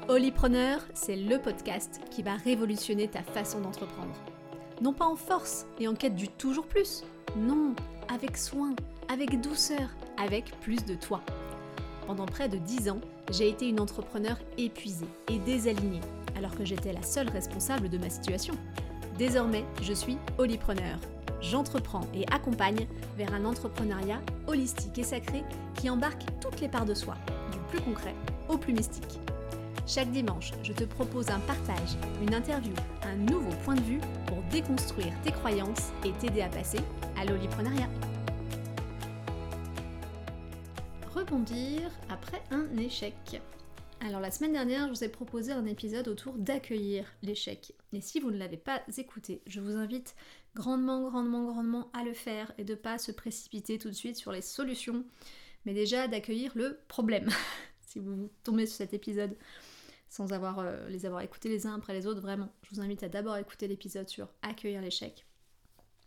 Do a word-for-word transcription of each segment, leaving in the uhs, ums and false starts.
Holypreneur, c'est le podcast qui va révolutionner ta façon d'entreprendre. Non pas en force et en quête du toujours plus, non, avec soin, avec douceur, avec plus de toi. Pendant près de dix ans, j'ai été une entrepreneur épuisée et désalignée, alors que j'étais la seule responsable de ma situation. Désormais, je suis Holypreneur. J'entreprends et accompagne vers un entrepreneuriat holistique et sacré qui embarque toutes les parts de soi, du plus concret au plus mystique. Chaque dimanche, je te propose un partage, une interview, un nouveau point de vue pour déconstruire tes croyances et t'aider à passer à l'holypreneuriat. Rebondir après un échec. Alors la semaine dernière, je vous ai proposé un épisode autour d'accueillir l'échec. Et si vous ne l'avez pas écouté, je vous invite grandement, grandement, grandement à le faire et de ne pas se précipiter tout de suite sur les solutions, mais déjà d'accueillir le problème. Si vous tombez sur cet épisode sans avoir, euh, les avoir écoutés les uns après les autres, vraiment, je vous invite à d'abord écouter l'épisode sur accueillir l'échec. Pourquoi ?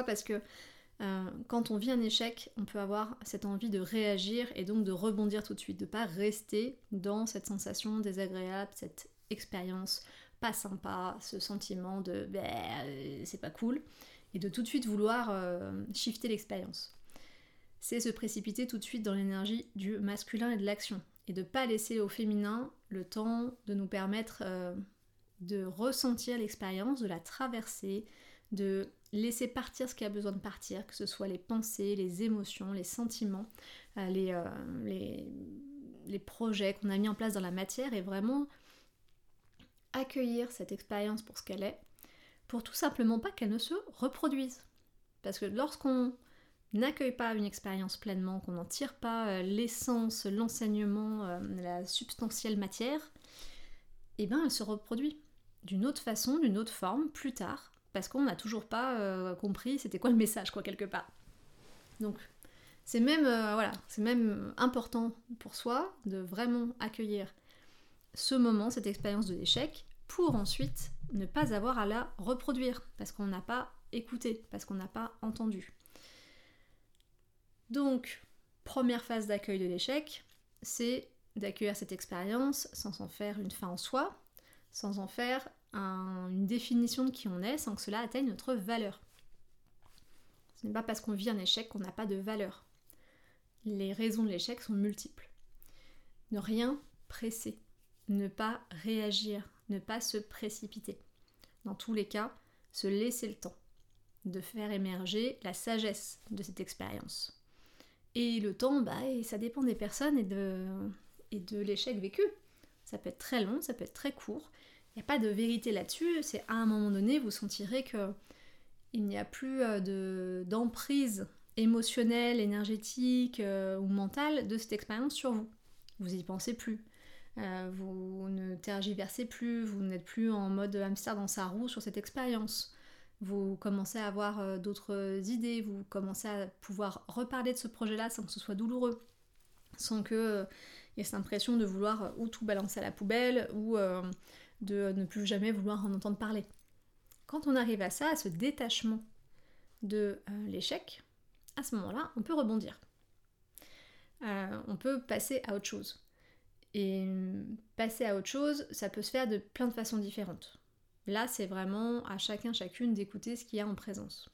Parce que euh, quand on vit un échec, on peut avoir cette envie de réagir et donc de rebondir tout de suite, de ne pas rester dans cette sensation désagréable, cette expérience pas sympa, ce sentiment de bah, euh, c'est pas cool, et de tout de suite vouloir euh, shifter l'expérience. C'est se précipiter tout de suite dans l'énergie du masculin et de l'action, et de ne pas laisser au féminin le temps de nous permettre euh, de ressentir l'expérience, de la traverser, de laisser partir ce qui a besoin de partir, que ce soit les pensées, les émotions, les sentiments, euh, les, euh, les, les projets qu'on a mis en place dans la matière, et vraiment accueillir cette expérience pour ce qu'elle est, pour tout simplement pas qu'elle ne se reproduise. Parce que lorsqu'on n'accueille pas une expérience pleinement, qu'on n'en tire pas euh, l'essence, l'enseignement, euh, la substantielle matière, et bien elle se reproduit d'une autre façon, d'une autre forme, plus tard, parce qu'on n'a toujours pas euh, compris c'était quoi le message, quoi, quelque part. Donc c'est même, euh, voilà, c'est même important pour soi de vraiment accueillir ce moment, cette expérience de l'échec, pour ensuite ne pas avoir à la reproduire, parce qu'on n'a pas écouté, parce qu'on n'a pas entendu. Donc, première phase d'accueil de l'échec, c'est d'accueillir cette expérience sans en faire une fin en soi, sans en faire un, une définition de qui on est, sans que cela atteigne notre valeur. Ce n'est pas parce qu'on vit un échec qu'on n'a pas de valeur. Les raisons de l'échec sont multiples. Ne rien presser, ne pas réagir, ne pas se précipiter. Dans tous les cas, se laisser le temps de faire émerger la sagesse de cette expérience. Et le temps, bah, ça dépend des personnes et de, et de l'échec vécu. Ça peut être très long, ça peut être très court. Il n'y a pas de vérité là-dessus. C'est à un moment donné, vous sentirez qu'il n'y a plus de, d'emprise émotionnelle, énergétique euh, ou mentale de cette expérience sur vous. Vous n'y pensez plus. Euh, vous ne tergiversez plus. Vous n'êtes plus en mode hamster dans sa roue sur cette expérience. Vous commencez à avoir euh, d'autres idées, vous commencez à pouvoir reparler de ce projet-là sans que ce soit douloureux, sans qu'il euh, y ait cette impression de vouloir euh, ou tout balancer à la poubelle, ou euh, de ne plus jamais vouloir en entendre parler. Quand on arrive à ça, à ce détachement de euh, l'échec, à ce moment-là, on peut rebondir. Euh, on peut passer à autre chose. Et passer à autre chose, ça peut se faire de plein de façons différentes. Là, c'est vraiment à chacun, chacune d'écouter ce qu'il y a en présence.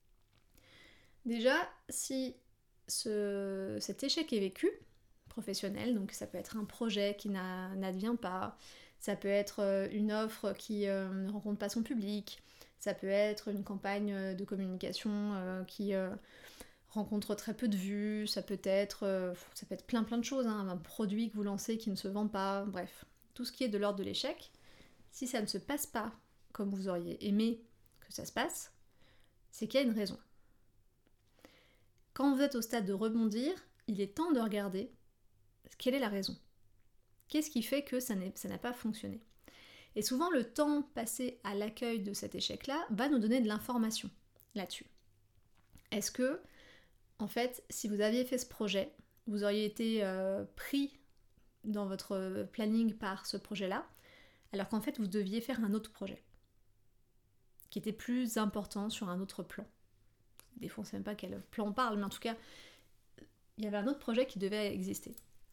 Déjà, si ce, cet échec est vécu, professionnel, donc ça peut être un projet qui n'a, n'advient pas, ça peut être une offre qui euh, ne rencontre pas son public, ça peut être une campagne de communication euh, qui euh, rencontre très peu de vues, ça peut être, euh, ça peut être plein plein de choses, hein, un produit que vous lancez qui ne se vend pas, bref, tout ce qui est de l'ordre de l'échec. Si ça ne se passe pas comme vous auriez aimé que ça se passe, c'est qu'il y a une raison. Quand vous êtes au stade de rebondir, il est temps de regarder quelle est la raison. Qu'est-ce qui fait que ça, n'est, ça n'a pas fonctionné ? Et souvent, le temps passé à l'accueil de cet échec-là va nous donner de l'information là-dessus. Est-ce que, en fait, si vous aviez fait ce projet, vous auriez été euh, pris dans votre planning par ce projet-là, alors qu'en fait vous deviez faire un autre projet qui était plus important sur un autre plan. Des fois on ne sait même pas quel plan on parle, mais en tout cas il y avait un autre projet qui devait exister.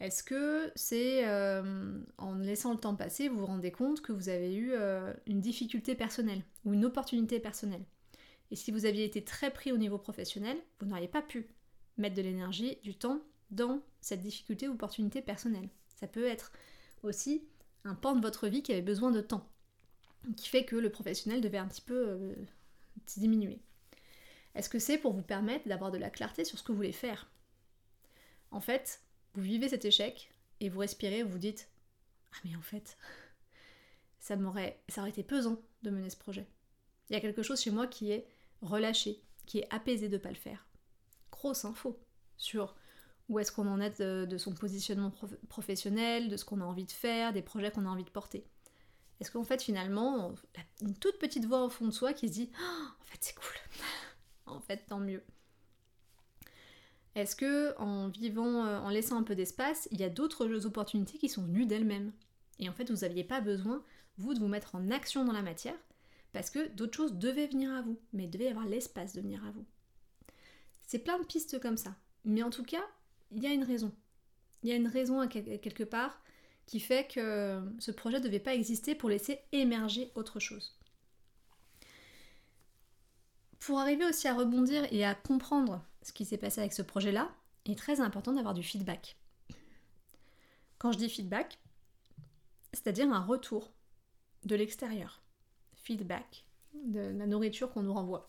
Est-ce que c'est euh, en laissant le temps passer, vous vous rendez compte que vous avez eu euh, une difficulté personnelle ou une opportunité personnelle? Et si vous aviez été très pris au niveau professionnel, vous n'auriez pas pu mettre de l'énergie, du temps dans cette difficulté ou opportunité personnelle. Ça peut être aussi un pan de votre vie qui avait besoin de temps, qui fait que le professionnel devait un petit peu euh, diminuer. Est-ce que c'est pour vous permettre d'avoir de la clarté sur ce que vous voulez faire? En fait, vous vivez cet échec et vous respirez, vous vous dites « Ah mais en fait, ça m'aurait, ça aurait été pesant de mener ce projet. » Il y a quelque chose chez moi qui est relâché, qui est apaisé de ne pas le faire. Grosse info sur où est-ce qu'on en est de, de son positionnement prof- professionnel, de ce qu'on a envie de faire, des projets qu'on a envie de porter. Est-ce qu'en fait finalement, une toute petite voix au fond de soi qui se dit oh, « En fait c'est cool, en fait tant mieux ». Est-ce que en vivant, en laissant un peu d'espace, il y a d'autres opportunités qui sont venues d'elles-mêmes? Et en fait, vous n'aviez pas besoin, vous, de vous mettre en action dans la matière, parce que d'autres choses devaient venir à vous, mais il devait y avoir l'espace de venir à vous. C'est plein de pistes comme ça. Mais en tout cas, il y a une raison. Il y a une raison à quelque part qui fait que ce projet ne devait pas exister pour laisser émerger autre chose. Pour arriver aussi à rebondir et à comprendre ce qui s'est passé avec ce projet-là, il est très important d'avoir du feedback. Quand je dis feedback, c'est-à-dire un retour de l'extérieur. Feedback, de la nourriture qu'on nous renvoie.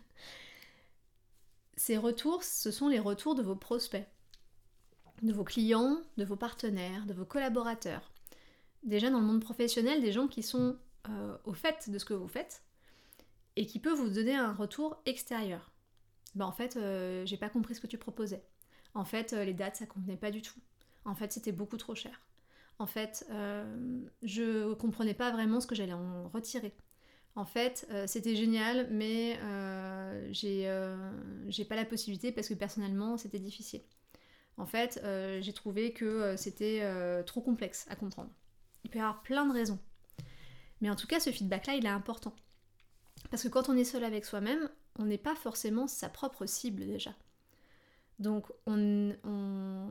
Ces retours, ce sont les retours de vos prospects, de vos clients, de vos partenaires, de vos collaborateurs. Déjà dans le monde professionnel, des gens qui sont euh, au fait de ce que vous faites et qui peuvent vous donner un retour extérieur. Ben en fait, euh, j'ai pas compris ce que tu proposais. En fait, euh, les dates, ça convenait pas du tout. En fait, c'était beaucoup trop cher. En fait, euh, je comprenais pas vraiment ce que j'allais en retirer. En fait, euh, c'était génial, mais euh, j'ai, euh, j'ai pas la possibilité parce que personnellement, c'était difficile. En fait, euh, j'ai trouvé que euh, c'était euh, trop complexe à comprendre. Il peut y avoir plein de raisons. Mais en tout cas, ce feedback-là, il est important. Parce que quand on est seul avec soi-même, on n'est pas forcément sa propre cible déjà. Donc on, on,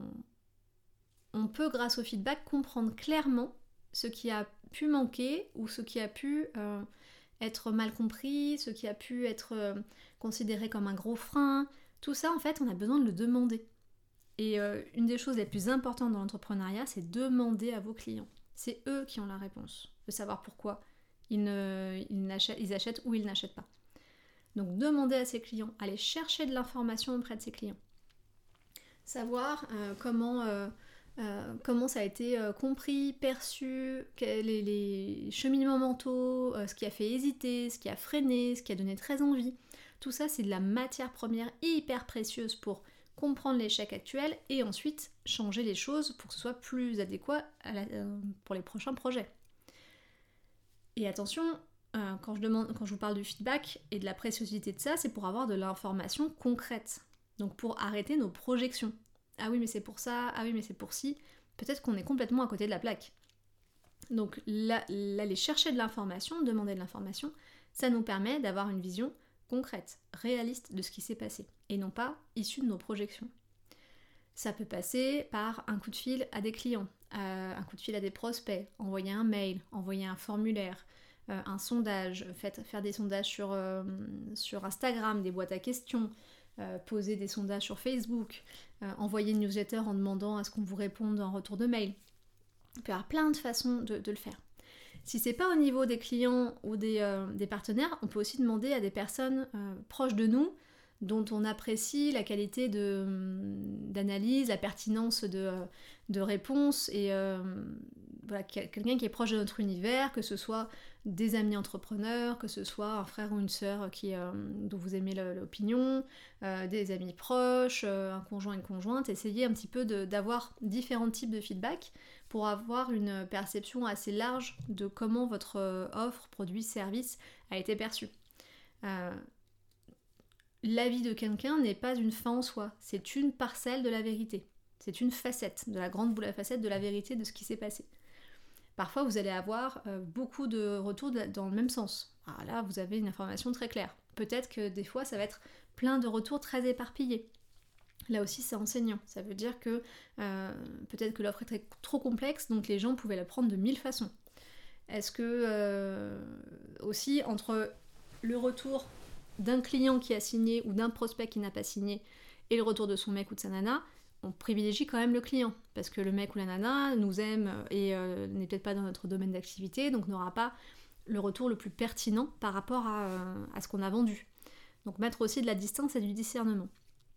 on peut, grâce au feedback, comprendre clairement ce qui a pu manquer ou ce qui a pu euh, être mal compris, ce qui a pu être euh, considéré comme un gros frein. Tout ça, en fait, on a besoin de le demander. Et euh, une des choses les plus importantes dans l'entrepreneuriat, c'est demander à vos clients. C'est eux qui ont la réponse, de savoir pourquoi ils, ne, ils, n'achètent, ils achètent ou ils n'achètent pas. Donc demandez à ses clients, allez chercher de l'information auprès de ses clients. Savoir euh, comment, euh, euh, comment ça a été euh, compris, perçu, les, les cheminements mentaux, euh, ce qui a fait hésiter, ce qui a freiné, ce qui a donné très envie. Tout ça, c'est de la matière première hyper précieuse pour comprendre l'échec actuel et ensuite changer les choses pour que ce soit plus adéquat à la, euh, pour les prochains projets. Et attention, euh, quand, je demande, quand je vous parle du feedback et de la préciosité de ça, c'est pour avoir de l'information concrète. Donc pour arrêter nos projections. Ah oui mais c'est pour ça, ah oui mais c'est pour ci. Peut-être qu'on est complètement à côté de la plaque. Donc là, là aller chercher de l'information, demander de l'information, ça nous permet d'avoir une vision concrète, réaliste de ce qui s'est passé, et non pas issue de nos projections. Ça peut passer par un coup de fil à des clients, euh, un coup de fil à des prospects, envoyer un mail, envoyer un formulaire, euh, un sondage, fait, faire des sondages sur, euh, sur Instagram, des boîtes à questions, euh, poser des sondages sur Facebook, euh, envoyer une newsletter en demandant à ce qu'on vous réponde en retour de mail. Il peut y avoir plein de façons de, de le faire. Si c'est pas au niveau des clients ou des, euh, des partenaires, on peut aussi demander à des personnes euh, proches de nous, dont on apprécie la qualité de, d'analyse, la pertinence de, de réponse, et euh, voilà, quelqu'un qui est proche de notre univers, que ce soit des amis entrepreneurs, que ce soit un frère ou une sœur qui, euh, dont vous aimez l'opinion, euh, des amis proches, euh, un conjoint, une conjointe. Essayez un petit peu de, d'avoir différents types de feedback pour avoir une perception assez large de comment votre offre, produit, service a été perçu. Euh, L'avis de quelqu'un n'est pas une fin en soi, c'est une parcelle de la vérité. C'est une facette, de la grande boule à facettes de la vérité de ce qui s'est passé. Parfois, vous allez avoir euh, beaucoup de retours de, dans le même sens. Ah, là, vous avez une information très claire. Peut-être que des fois, ça va être plein de retours très éparpillés. Là aussi, c'est enseignant. Ça veut dire que euh, peut-être que l'offre est très, trop complexe, donc les gens pouvaient la prendre de mille façons. Est-ce que euh, aussi, entre le retour d'un client qui a signé ou d'un prospect qui n'a pas signé et le retour de son mec ou de sa nana, on privilégie quand même le client, parce que le mec ou la nana nous aime et euh, n'est peut-être pas dans notre domaine d'activité, donc n'aura pas le retour le plus pertinent par rapport à, euh, à ce qu'on a vendu. Donc mettre aussi de la distance et du discernement.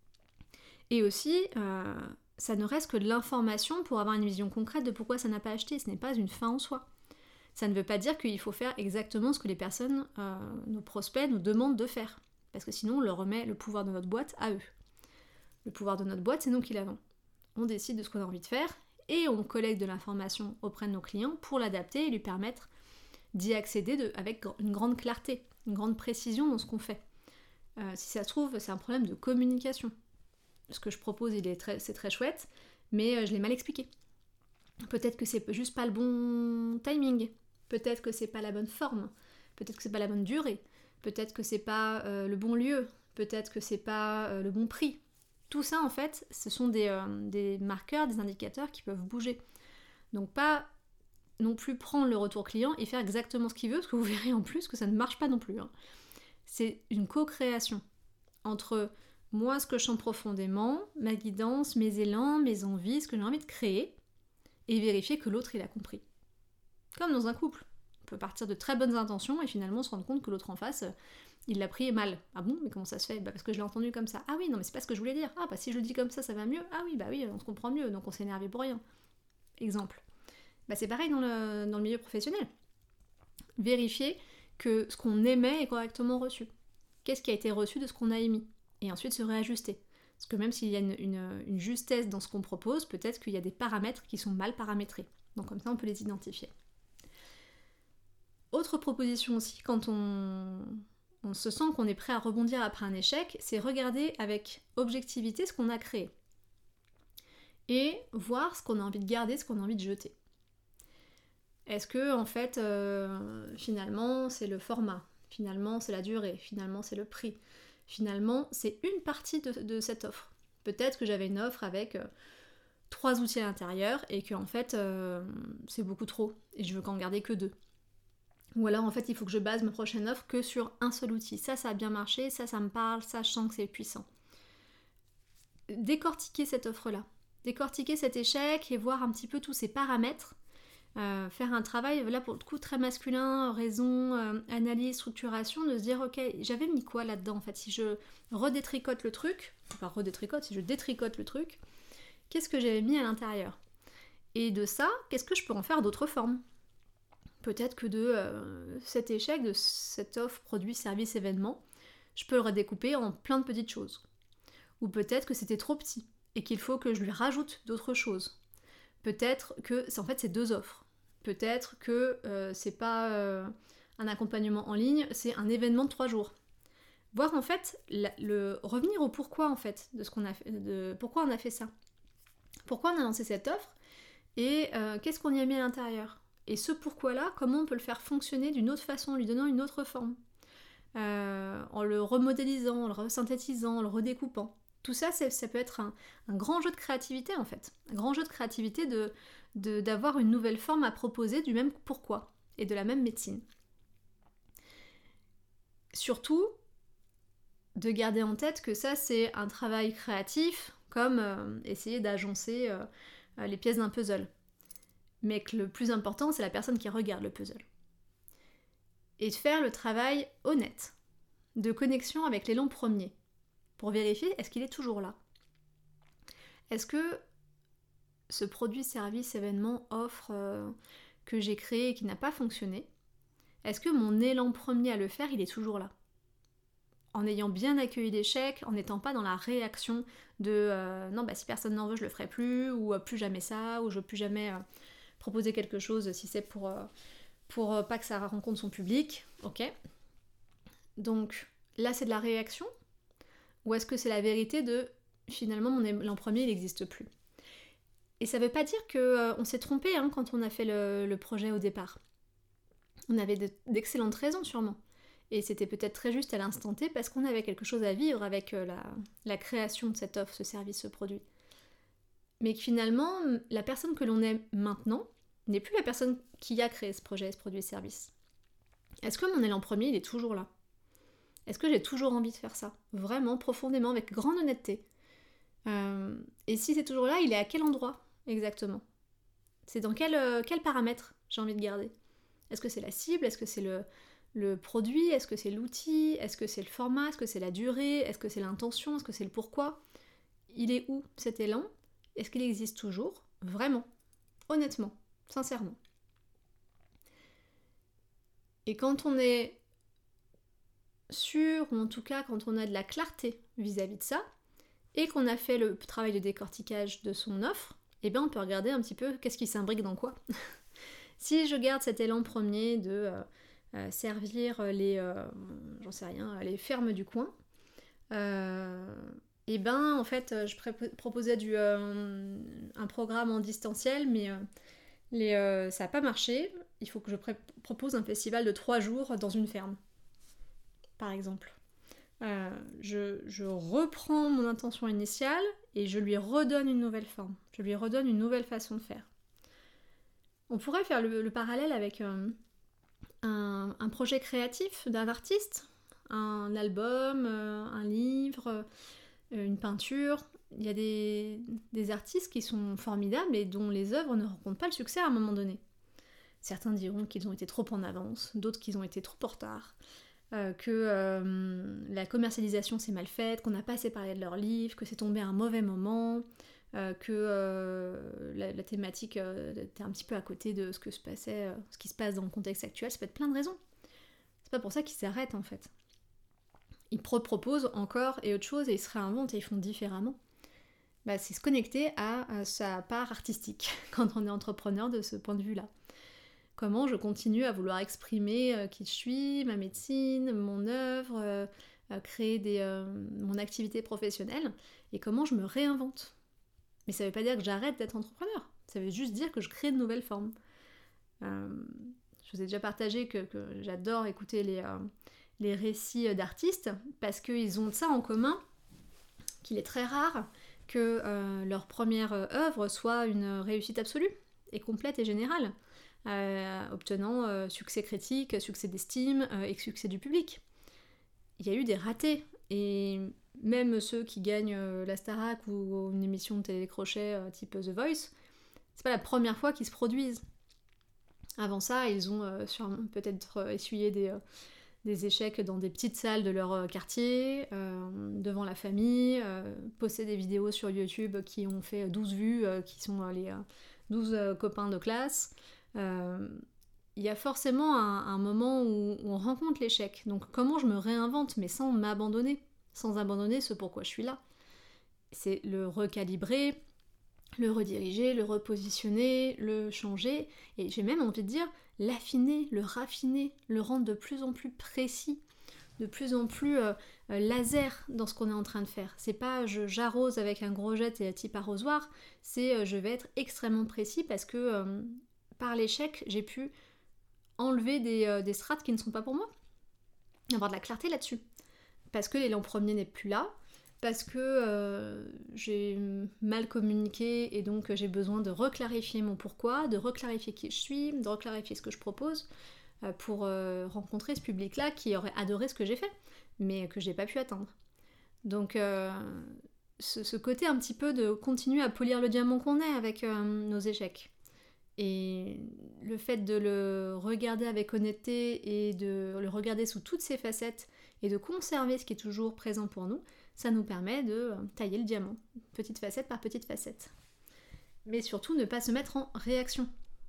Et aussi, euh, ça ne reste que de l'information pour avoir une vision concrète de pourquoi ça n'a pas acheté. Ce n'est pas une fin en soi. Ça ne veut pas dire qu'il faut faire exactement ce que les personnes, euh, nos prospects, nous demandent de faire. Parce que sinon, on leur remet le pouvoir de notre boîte à eux. Le pouvoir de notre boîte, c'est nous qui l'avons. On décide de ce qu'on a envie de faire et on collecte de l'information auprès de nos clients pour l'adapter et lui permettre d'y accéder de, avec une grande clarté, une grande précision dans ce qu'on fait. Euh, si ça se trouve, c'est un problème de communication. Ce que je propose, il est très, c'est très chouette, mais je l'ai mal expliqué. Peut-être que c'est juste pas le bon timing, peut-être que c'est pas la bonne forme, peut-être que c'est pas la bonne durée, peut-être que c'est pas euh, le bon lieu, peut-être que c'est pas euh, le bon prix. Tout ça, en fait, ce sont des, euh, des marqueurs, des indicateurs qui peuvent bouger. Donc pas non plus prendre le retour client et faire exactement ce qu'il veut, parce que vous verrez en plus que ça ne marche pas non plus. Hein. C'est une co-création entre moi, ce que je sens profondément, ma guidance, mes élans, mes envies, ce que j'ai envie de créer, et vérifier que l'autre il a compris. Comme dans un couple. On peut partir de très bonnes intentions et finalement se rendre compte que l'autre en face, il l'a pris mal. Ah bon, mais comment ça se fait? Bah parce que je l'ai entendu comme ça. Ah oui, non mais c'est pas ce que je voulais dire. Ah bah si je le dis comme ça, ça va mieux. Ah oui, bah oui, on se comprend mieux, donc on s'est énervé pour rien. Exemple. Bah c'est pareil dans le, dans le milieu professionnel. Vérifier que ce qu'on émet est correctement reçu. Qu'est-ce qui a été reçu de ce qu'on a émis? Et ensuite se réajuster. Parce que même s'il y a une, une, une justesse dans ce qu'on propose, peut-être qu'il y a des paramètres qui sont mal paramétrés. Donc comme ça, on peut les identifier. Autre proposition aussi, quand on, on se sent qu'on est prêt à rebondir après un échec, c'est regarder avec objectivité ce qu'on a créé. Et voir ce qu'on a envie de garder, ce qu'on a envie de jeter. Est-ce que, en fait, euh, finalement, c'est le format, finalement, c'est la durée, finalement, c'est le prix. Finalement, c'est une partie de, de cette offre. Peut-être que j'avais une offre avec euh, trois outils à l'intérieur et que en fait euh, c'est beaucoup trop et je veux qu'en garder que deux. Ou alors en fait il faut que je base ma prochaine offre que sur un seul outil. Ça, ça a bien marché, ça, ça me parle, ça, je sens que c'est puissant. Décortiquer cette offre-là. Décortiquer cet échec et voir un petit peu tous ces paramètres. Euh, faire un travail, là pour le coup très masculin, raison, euh, analyse, structuration, de se dire ok, j'avais mis quoi là-dedans en fait, si je redétricote le truc, enfin redétricote, si je détricote le truc, qu'est-ce que j'avais mis à l'intérieur? Et de ça, qu'est-ce que je peux en faire d'autres formes? Peut-être que de euh, cet échec, de cette offre, produit, service, événement, je peux le redécouper en plein de petites choses. Ou peut-être que c'était trop petit et qu'il faut que je lui rajoute d'autres choses. Peut-être que en fait c'est deux offres. Peut-être que euh, c'est pas euh, un accompagnement en ligne, c'est un événement de trois jours. Voir en fait la, le revenir au pourquoi en fait de ce qu'on a fait, de pourquoi on a fait ça. Pourquoi on a lancé cette offre et euh, qu'est-ce qu'on y a mis à l'intérieur. Et ce pourquoi-là, comment on peut le faire fonctionner d'une autre façon, en lui donnant une autre forme, euh, en le remodélisant, en le resynthétisant, en le redécoupant. Tout ça, ça peut être un, un grand jeu de créativité en fait. Un grand jeu de créativité de, de, d'avoir une nouvelle forme à proposer du même pourquoi et de la même médecine. Surtout, de garder en tête que ça, c'est un travail créatif, comme euh, essayer d'agencer euh, les pièces d'un puzzle. Mais que le plus important, c'est la personne qui regarde le puzzle. Et de faire le travail honnête, de connexion avec l'élan premier. Pour vérifier, est-ce qu'il est toujours là? Est-ce que ce produit, service, événement, offre euh, que j'ai créé et qui n'a pas fonctionné, est-ce que mon élan premier à le faire, il est toujours là? En ayant bien accueilli l'échec, en n'étant pas dans la réaction de euh, non, bah si personne n'en veut, je le ferai plus, ou euh, plus jamais ça, ou je veux plus jamais euh, proposer quelque chose si c'est pour, euh, pour euh, pas que ça rencontre son public, ok? Donc là, c'est de la réaction. Ou est-ce que c'est la vérité de finalement mon élan premier il n'existe plus? Et ça veut pas dire qu'on euh, s'est trompé hein, quand on a fait le, le projet au départ. On avait de, d'excellentes raisons sûrement. et c'était peut-être très juste à l'instant T parce qu'on avait quelque chose à vivre avec euh, la, la création de cette offre, ce service, ce produit. Mais que finalement, la personne que l'on est maintenant n'est plus la personne qui a créé ce projet, ce produit, ce service. Est-ce que mon élan premier, il est toujours là ? Est-ce que j'ai toujours envie de faire ça ? Vraiment, profondément, avec grande honnêteté. Euh, et si c'est toujours là, il est à quel endroit exactement ? C'est dans quel, euh, quel paramètre j'ai envie de garder ? Est-ce que c'est la cible ? Est-ce que c'est le, le produit ? Est-ce que c'est l'outil ? Est-ce que c'est le format ? Est-ce que c'est la durée ? Est-ce que c'est l'intention ? Est-ce que c'est le pourquoi ? Il est où cet élan ? Est-ce qu'il existe toujours ? Vraiment, honnêtement, sincèrement. Et quand on est sûr, ou en tout cas quand on a de la clarté vis-à-vis de ça, et qu'on a fait le travail de décortiquage de son offre, eh bien on peut regarder un petit peu qu'est-ce qui s'imbrique dans quoi. Si je garde cet élan premier de euh, euh, servir les, euh, j'en sais rien, les fermes du coin, euh, et ben en fait je pré- proposais du, euh, un programme en distanciel, mais euh, les, euh, ça n'a pas marché. Il faut que je pré- propose un festival de trois jours dans une ferme, par exemple. Euh, je, je reprends mon intention initiale et je lui redonne une nouvelle forme. Je lui redonne une nouvelle façon de faire. On pourrait faire le, le parallèle avec euh, un, un projet créatif d'un artiste, un album, euh, un livre, euh, une peinture. Il y a des, des artistes qui sont formidables et dont les œuvres ne rencontrent pas le succès à un moment donné. Certains diront qu'ils ont été trop en avance, d'autres qu'ils ont été trop en retard. Euh, que euh, la commercialisation s'est mal faite, qu'on n'a pas assez parlé de leur livre, que c'est tombé à un mauvais moment, euh, que euh, la, la thématique euh, était un petit peu à côté de ce, que se passait, euh, ce qui se passe dans le contexte actuel. Ça peut être plein de raisons. C'est pas pour ça qu'ils s'arrêtent en fait. Ils pro- proposent encore et autre chose et ils se réinventent et ils font différemment. Bah, c'est se connecter à, à sa part artistique quand on est entrepreneur de ce point de vue-là. Comment je continue à vouloir exprimer euh, qui je suis, ma médecine, mon œuvre, euh, créer des, euh, mon activité professionnelle, et comment je me réinvente. Mais ça ne veut pas dire que j'arrête d'être entrepreneur, ça veut juste dire que je crée de nouvelles formes. Euh, je vous ai déjà partagé que, que j'adore écouter les, euh, les récits d'artistes, parce qu'ils ont ça en commun, qu'il est très rare que euh, leur première œuvre soit une réussite absolue, et complète et générale. Euh, obtenant euh, succès critique, succès d'estime euh, et succès du public. Il y a eu des ratés, et même ceux qui gagnent euh, la Starac ou une émission de télécrochet euh, type The Voice, c'est pas la première fois qu'ils se produisent. Avant ça, ils ont euh, sûrement peut-être euh, essuyé des, euh, des échecs dans des petites salles de leur euh, quartier, euh, devant la famille, euh, posté des vidéos sur YouTube qui ont fait douze vues, euh, qui sont euh, les euh, douze euh, copains de classe. Il euh, y a forcément un, un moment où, où on rencontre l'échec. Donc comment je me réinvente, mais sans m'abandonner, sans abandonner ce pourquoi je suis là. C'est le recalibrer, le rediriger, le repositionner, le changer, et j'ai même envie de dire l'affiner, le raffiner, le rendre de plus en plus précis, de plus en plus euh, euh, laser dans ce qu'on est en train de faire. C'est pas je, j'arrose avec un gros jet et type arrosoir, c'est euh, je vais être extrêmement précis parce que euh, par l'échec, j'ai pu enlever des, euh, des strates qui ne sont pas pour moi, avoir de la clarté là-dessus. Parce que l'élan premier n'est plus là, parce que euh, j'ai mal communiqué et donc j'ai besoin de reclarifier mon pourquoi, de reclarifier qui je suis, de reclarifier ce que je propose euh, pour euh, rencontrer ce public-là qui aurait adoré ce que j'ai fait, mais que j'ai pas pu atteindre. Donc euh, ce, ce côté un petit peu de continuer à polir le diamant qu'on est avec euh, nos échecs. Et le fait de le regarder avec honnêteté et de le regarder sous toutes ses facettes et de conserver ce qui est toujours présent pour nous, ça nous permet de tailler le diamant, petite facette par petite facette. Mais surtout ne pas se mettre en réaction.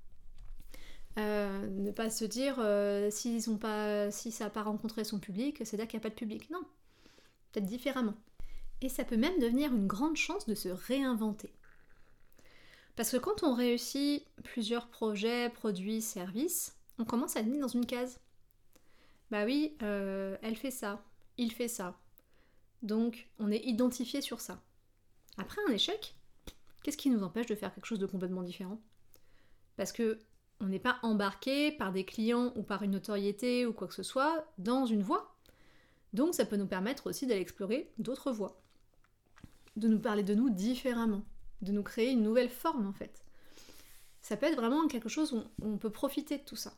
Euh, ne pas se dire euh, s'ils ont pas, si ça n'a pas rencontré son public, c'est-à-dire qu'il n'y a pas de public. Non, peut-être différemment. Et ça peut même devenir une grande chance de se réinventer. Parce que quand on réussit plusieurs projets, produits, services, on commence à être mis dans une case. Bah oui, euh, elle fait ça, il fait ça. Donc on est identifié sur ça. Après un échec, qu'est-ce qui nous empêche de faire quelque chose de complètement différent ? Parce que on n'est pas embarqué par des clients ou par une notoriété ou quoi que ce soit dans une voie. Donc ça peut nous permettre aussi d'aller explorer d'autres voies, de nous parler de nous différemment, de nous créer une nouvelle forme en fait. Ça peut être vraiment quelque chose où on peut profiter de tout ça.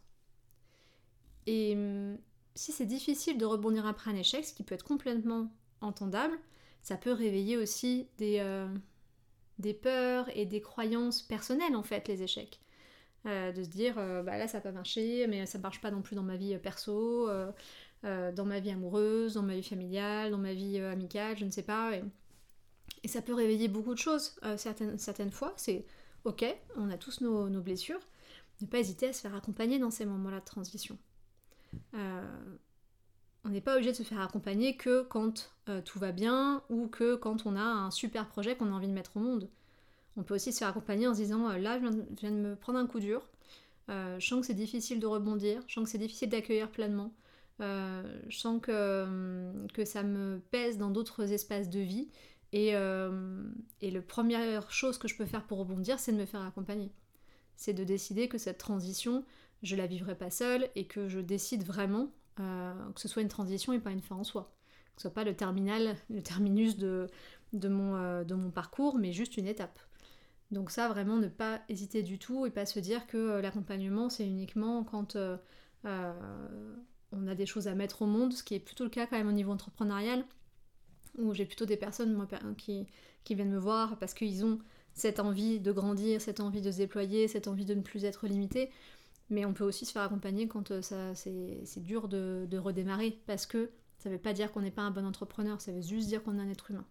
Et si c'est difficile de rebondir après un échec, ce qui peut être complètement entendable, ça peut réveiller aussi des, euh, des peurs et des croyances personnelles en fait, les échecs. Euh, de se dire, euh, bah là ça n'a pas marché, mais ça ne marche pas non plus dans ma vie perso, euh, euh, dans ma vie amoureuse, dans ma vie familiale, dans ma vie euh, amicale, je ne sais pas. Et, et ça peut réveiller beaucoup de choses euh, certaines, certaines fois. C'est ok, on a tous nos, nos blessures. Ne pas hésiter à se faire accompagner dans ces moments-là de transition. Euh, on n'est pas obligé de se faire accompagner que quand euh, tout va bien ou que quand on a un super projet qu'on a envie de mettre au monde. On peut aussi se faire accompagner en se disant euh, là je viens, de, je viens de me prendre un coup dur, euh, je sens que c'est difficile de rebondir, je sens que c'est difficile d'accueillir pleinement, euh, je sens que, euh, que ça me pèse dans d'autres espaces de vie et, euh, et la première chose que je peux faire pour rebondir c'est de me faire accompagner. C'est de décider que cette transition, je la vivrai pas seule et que je décide vraiment euh, que ce soit une transition et pas une fin en soi. Que ce soit pas le terminal, le terminus de, de, mon, euh, de mon parcours, mais juste une étape. Donc ça, vraiment, ne pas hésiter du tout et pas se dire que euh, l'accompagnement, c'est uniquement quand euh, euh, on a des choses à mettre au monde, ce qui est plutôt le cas quand même au niveau entrepreneurial, où j'ai plutôt des personnes moi, qui, qui viennent me voir parce qu'ils ont cette envie de grandir, cette envie de se déployer, cette envie de ne plus être limité. Mais on peut aussi se faire accompagner quand ça, c'est, c'est dur de, de redémarrer, parce que ça ne veut pas dire qu'on n'est pas un bon entrepreneur, ça veut juste dire qu'on est un être humain.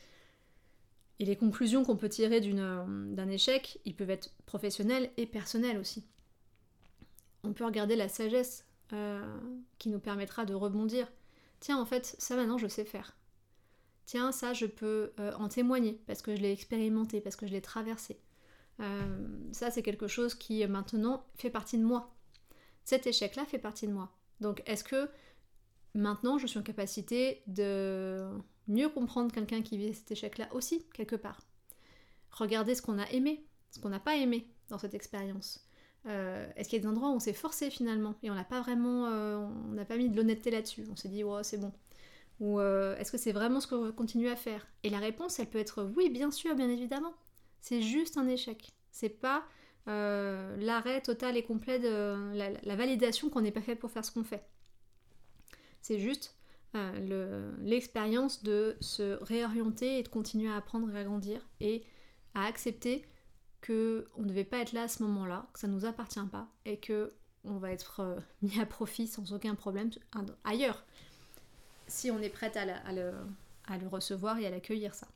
Et les conclusions qu'on peut tirer d'une, d'un échec, ils peuvent être professionnels et personnels aussi. On peut regarder la sagesse euh, qui nous permettra de rebondir. Tiens, en fait, ça maintenant je sais faire. Tiens, ça je peux euh, en témoigner, parce que je l'ai expérimenté, parce que je l'ai traversé. Euh, ça c'est quelque chose qui maintenant fait partie de moi. Cet échec-là fait partie de moi. Donc est-ce que maintenant je suis en capacité de mieux comprendre quelqu'un qui vit cet échec-là aussi, quelque part. Regarder ce qu'on a aimé, ce qu'on n'a pas aimé dans cette expérience. Euh, est-ce qu'il y a des endroits où on s'est forcé finalement et on n'a pas vraiment, euh, on n'a pas mis de l'honnêteté là-dessus. On s'est dit ouais c'est bon. Ou euh, est-ce que c'est vraiment ce qu'on veut continuer à faire? Et la réponse elle peut être oui bien sûr, bien évidemment. C'est juste un échec. C'est pas euh, l'arrêt total et complet de la, la validation qu'on n'est pas fait pour faire ce qu'on fait. C'est juste euh, le, l'expérience de se réorienter et de continuer à apprendre et à grandir et à accepter qu'on ne devait pas être là à ce moment-là, que ça ne nous appartient pas et qu'on va être euh, mis à profit sans aucun problème ailleurs si on est prête à, la, à, le, à le recevoir et à l'accueillir ça.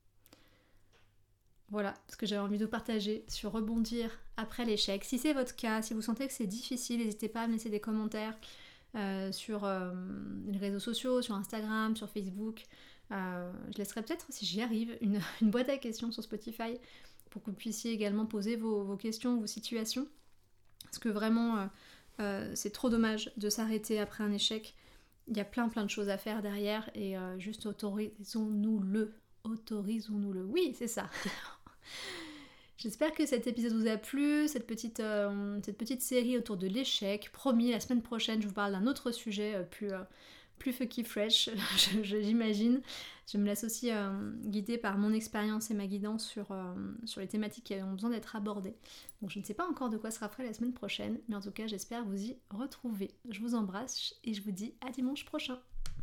Voilà ce que j'avais envie de partager sur rebondir après l'échec. Si c'est votre cas, si vous sentez que c'est difficile, n'hésitez pas à me laisser des commentaires euh, sur euh, les réseaux sociaux, sur Instagram, sur Facebook. Euh, je laisserai peut-être, si j'y arrive, une, une boîte à questions sur Spotify pour que vous puissiez également poser vos, vos questions, vos situations. Parce que vraiment, euh, euh, c'est trop dommage de s'arrêter après un échec. Il y a plein plein de choses à faire derrière et euh, juste autorisons-nous-le. Autorisons-nous-le. Oui, c'est ça. J'espère que cet épisode vous a plu, cette petite, euh, cette petite série autour de l'échec. Promis, la semaine prochaine, je vous parle d'un autre sujet euh, plus, euh, plus funky fresh, je, je, j'imagine. Je me laisse aussi euh, guider par mon expérience et ma guidance sur, euh, sur les thématiques qui ont besoin d'être abordées. Donc je ne sais pas encore de quoi sera fait la semaine prochaine, mais en tout cas, j'espère vous y retrouver. Je vous embrasse et je vous dis à dimanche prochain.